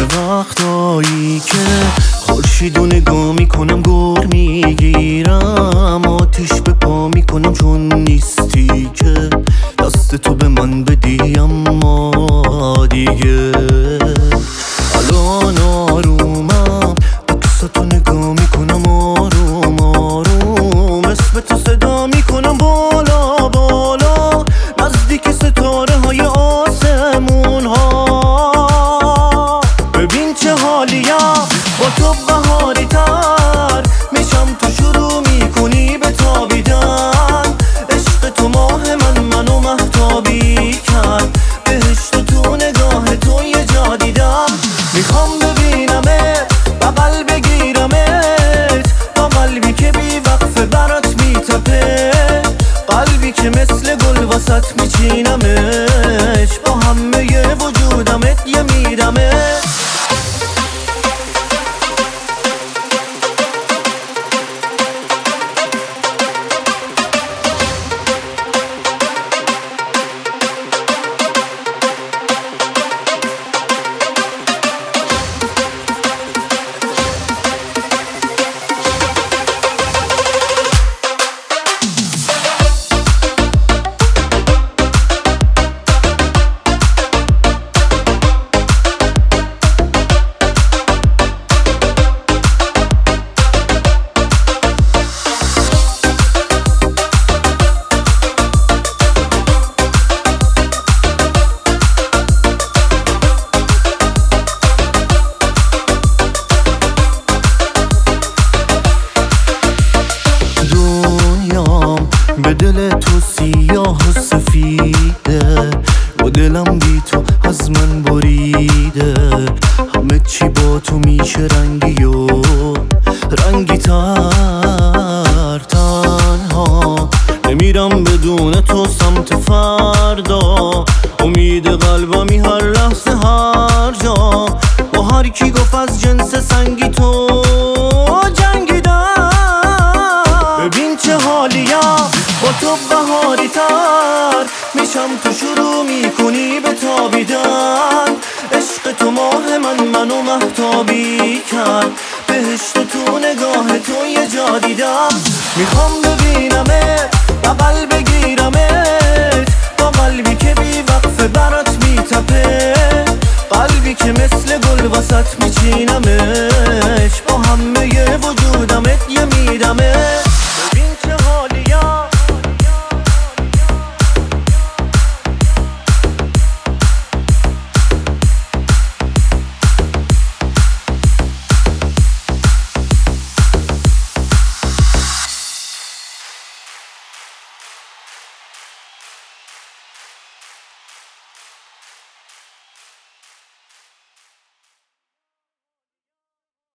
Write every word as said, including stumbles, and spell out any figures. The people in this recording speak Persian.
وقتایی که خورشیدو نگاه میکنم گر میگیرم، آتیش به پا میکنم چون نیستی که دست تو به من بدی. اما دیگه الان آرومم، عکساتو نگاه میکنم آروم آروم، اسم تو صدا میکنم بالا بالا، نزدیک ستاره های آسمون ها. ببین چه حالیم با تو بهاری تر میشم، تو شروع میکنی به تابیدن، عشق تو ماه من منو مهتابی کرد، بهشت تو نگاه تو یه جا دیدم. میخوام ببینمت بغل بگیرمت، با قلبی که بی وقفه برات میتپه، قلبی که مثل گل واسط میچینمش، با همه وجودمت یه میدمت. به دل تو سیاه و سفیده، و دلم بی تو از من بریده، همه چی با تو میشه رنگی و رنگی تر. تنها نمیرم بدون تو سمت فردا، امید قلبمی هر لحظه هر جا، با هر کی گفت از جنس سنگی تو جنگیدم. ببین چه حالیم با تو بهاری تر میشم، تو شروع میکنی به تابیدن، عشق تو ماه من منو مهتابی کرد، بهشت تو نگاه تو یه جا دیدم. میخوام ببینمت بغل بگیرمت، با قلبی که بی وقفه برات میتپه، قلبی که مثل گل واسط میچینمت.